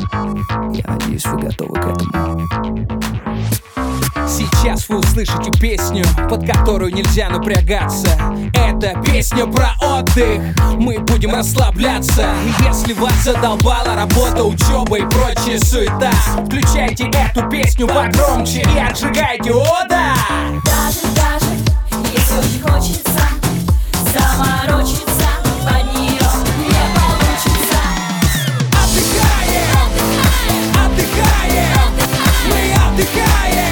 Я надеюсь, вы готовы к этому. Сейчас вы услышите песню, под которую нельзя напрягаться. Это песня про отдых, мы будем расслабляться. И если вас задолбала работа, учеба и прочая суета, включайте эту песню погромче и отжигайте, о да! Даже, если очень хочется заморочиться, под нее не получится. Отдыхаем, отдыхаем, мы отдыхаем.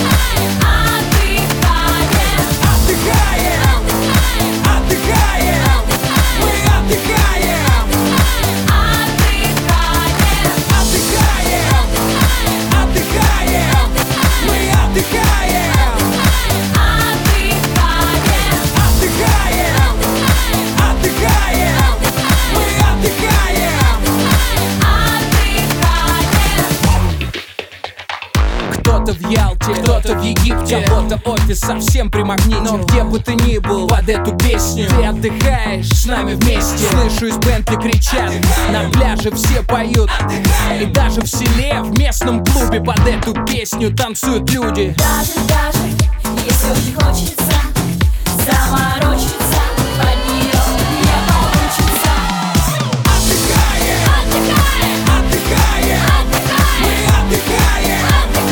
Кто-то в Ялте, кто-то в Египте, кого-то офис совсем примагнитил. Но где бы ты ни был, под эту песню ты отдыхаешь с нами вместе. Слышу, из Бентли кричат, на пляже все поют. И даже в селе, в местном клубе под эту песню танцуют люди. Даже, если очень хочется заморочиться, под нее не получится. Отдыхаем, отдыхаем, мы отдыхаем.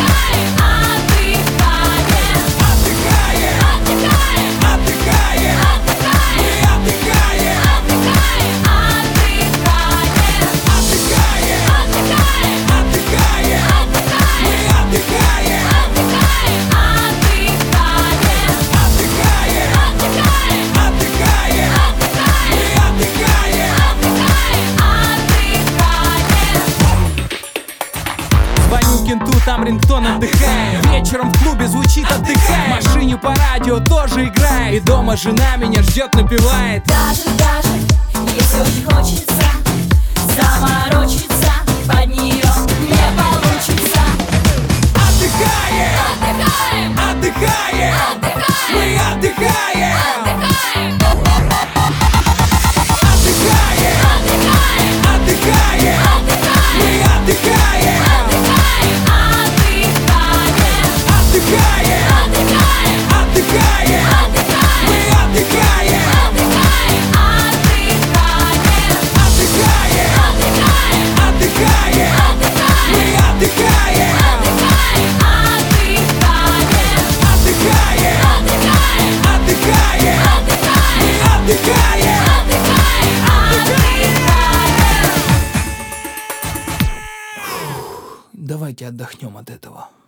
Кенту, там рингтон, отдыхаем. Вечером в клубе звучит отдыхаем. В машине по радио тоже играет. И дома жена меня ждет, напевает. Даже, если очень хочется заморочиться, под нее не получится. Отдыхаем, отдыхаем, мы отдыхаем. Давайте отдохнем от этого.